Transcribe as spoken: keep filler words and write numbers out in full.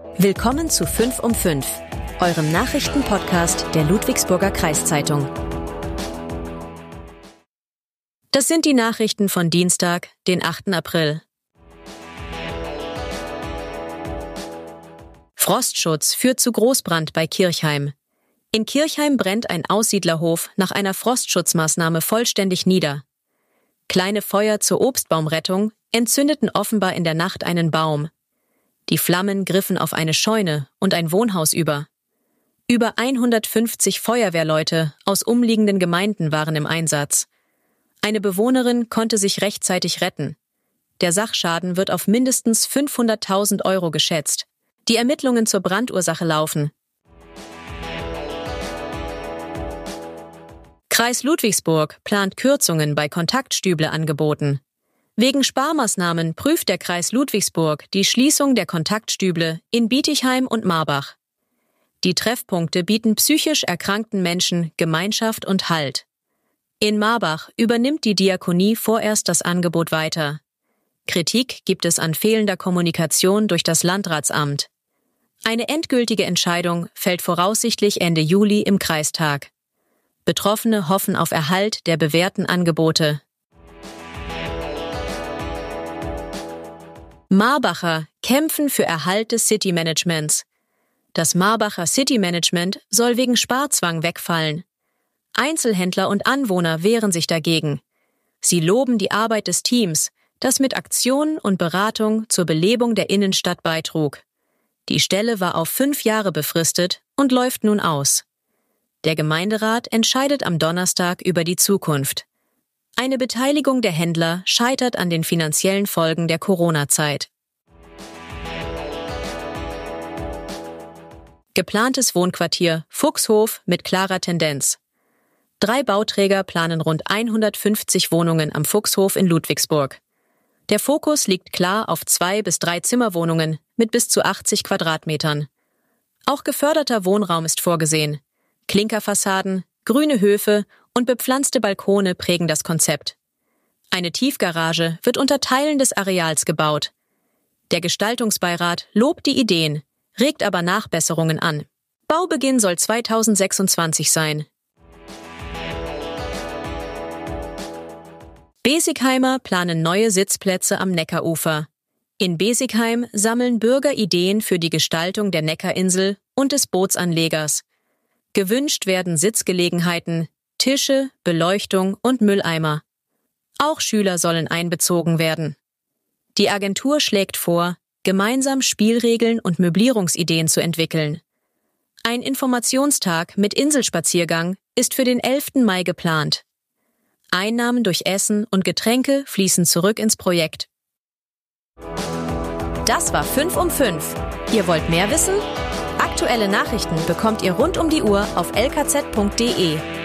Willkommen zu fünf um fünf, eurem Nachrichtenpodcast der Ludwigsburger Kreiszeitung. Das sind die Nachrichten von Dienstag, den achten April. Frostschutz führt zu Großbrand bei Kirchheim. In Kirchheim brennt ein Aussiedlerhof nach einer Frostschutzmaßnahme vollständig nieder. Kleine Feuer zur Obstbaumrettung entzündeten offenbar in der Nacht einen Baum. Die Flammen griffen auf eine Scheune und ein Wohnhaus über. Über hundertfünfzig Feuerwehrleute aus umliegenden Gemeinden waren im Einsatz. Eine Bewohnerin konnte sich rechtzeitig retten. Der Sachschaden wird auf mindestens fünfhunderttausend Euro geschätzt. Die Ermittlungen zur Brandursache laufen. Kreis Ludwigsburg plant Kürzungen bei Kontaktstüble-Angeboten. Wegen Sparmaßnahmen prüft der Kreis Ludwigsburg die Schließung der Kontaktstüble in Bietigheim und Marbach. Die Treffpunkte bieten psychisch erkrankten Menschen Gemeinschaft und Halt. In Marbach übernimmt die Diakonie vorerst das Angebot weiter. Kritik gibt es an fehlender Kommunikation durch das Landratsamt. Eine endgültige Entscheidung fällt voraussichtlich Ende Juli im Kreistag. Betroffene hoffen auf Erhalt der bewährten Angebote. Marbacher kämpfen für Erhalt des City-Managements. Das Marbacher City-Management soll wegen Sparzwang wegfallen. Einzelhändler und Anwohner wehren sich dagegen. Sie loben die Arbeit des Teams, das mit Aktionen und Beratung zur Belebung der Innenstadt beitrug. Die Stelle war auf fünf Jahre befristet und läuft nun aus. Der Gemeinderat entscheidet am Donnerstag über die Zukunft. Eine Beteiligung der Händler scheitert an den finanziellen Folgen der Corona-Zeit. Geplantes Wohnquartier Fuchshof mit klarer Tendenz. Drei Bauträger planen rund hundertfünfzig Wohnungen am Fuchshof in Ludwigsburg. Der Fokus liegt klar auf zwei bis drei Zimmerwohnungen mit bis zu achtzig Quadratmetern. Auch geförderter Wohnraum ist vorgesehen. Klinkerfassaden, grüne Höfe und bepflanzte Balkone prägen das Konzept. Eine Tiefgarage wird unter Teilen des Areals gebaut. Der Gestaltungsbeirat lobt die Ideen, regt aber Nachbesserungen an. Baubeginn soll zweitausendsechsundzwanzig sein. Besigheimer planen neue Sitzplätze am Neckarufer. In Besigheim sammeln Bürger Ideen für die Gestaltung der Neckarinsel und des Bootsanlegers. Gewünscht werden Sitzgelegenheiten, Tische, Beleuchtung und Mülleimer. Auch Schüler sollen einbezogen werden. Die Agentur schlägt vor, gemeinsam Spielregeln und Möblierungsideen zu entwickeln. Ein Informationstag mit Inselspaziergang ist für den elften Mai geplant. Einnahmen durch Essen und Getränke fließen zurück ins Projekt. Das war fünf um fünf. Ihr wollt mehr wissen? Aktuelle Nachrichten bekommt ihr rund um die Uhr auf l k z punkt d e.